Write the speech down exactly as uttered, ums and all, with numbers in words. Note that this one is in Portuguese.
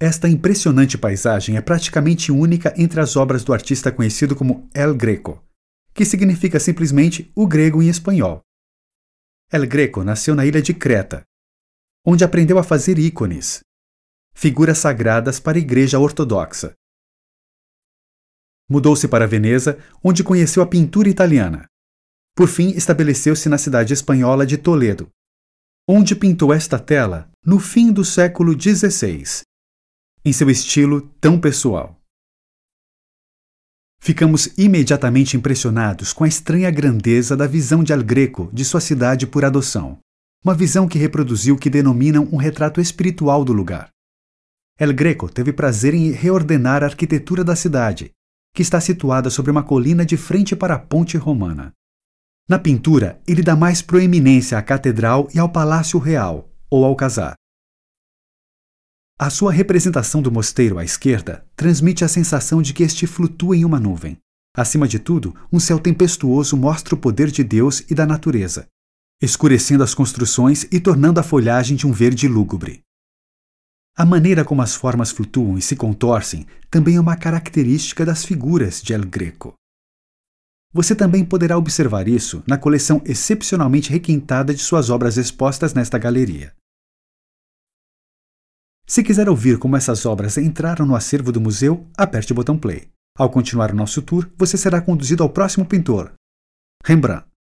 Esta impressionante paisagem é praticamente única entre as obras do artista conhecido como El Greco, que significa simplesmente o grego em espanhol. El Greco nasceu na ilha de Creta, onde aprendeu a fazer ícones, figuras sagradas para a Igreja Ortodoxa. Mudou-se para Veneza, onde conheceu a pintura italiana. Por fim, estabeleceu-se na cidade espanhola de Toledo, onde pintou esta tela no fim do século dezesseis, em seu estilo tão pessoal. Ficamos imediatamente impressionados com a estranha grandeza da visão de El Greco de sua cidade por adoção, uma visão que reproduziu o que denominam um retrato espiritual do lugar. El Greco teve prazer em reordenar a arquitetura da cidade, que está situada sobre uma colina de frente para a ponte romana. Na pintura, ele dá mais proeminência à catedral e ao Palácio Real, ou Alcazar. A sua representação do mosteiro à esquerda transmite a sensação de que este flutua em uma nuvem. Acima de tudo, um céu tempestuoso mostra o poder de Deus e da natureza, escurecendo as construções e tornando a folhagem de um verde lúgubre. A maneira como as formas flutuam e se contorcem também é uma característica das figuras de El Greco. Você também poderá observar isso na coleção excepcionalmente requintada de suas obras expostas nesta galeria. Se quiser ouvir como essas obras entraram no acervo do museu, aperte o botão play. Ao continuar o nosso tour, você será conduzido ao próximo pintor, Rembrandt.